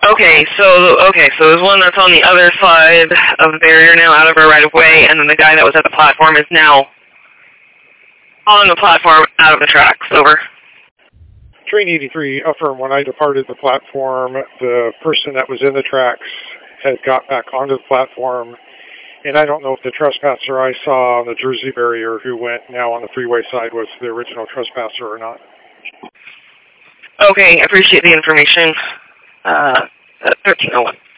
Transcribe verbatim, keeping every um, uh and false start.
Okay, so okay, so there's one that's on the other side of the barrier now, out of our right of way, and then the guy that was at the platform is now on the platform, out of the tracks. Over. Train eighty-three, affirm. When I departed the platform, the person that was in the tracks had got back onto the platform, and I don't know if the trespasser I saw on the Jersey barrier who went now on the freeway side was the original trespasser or not. Okay, appreciate the information. Uh, thirteen oh one.